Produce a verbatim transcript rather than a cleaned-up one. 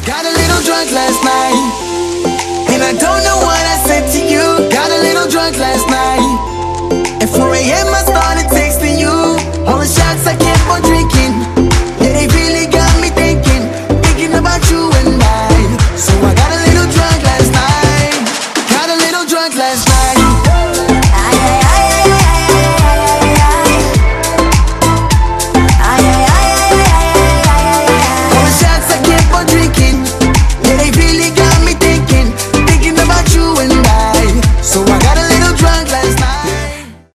Got a little drunk last night, and I don't know what I said to you. Got a little drunk last night. At four A M I started texting you. All the shots I kept on drinking, yeah, they really got me thinking, thinking about you and I. So I got a little drunk last night. Got a little drunk last night.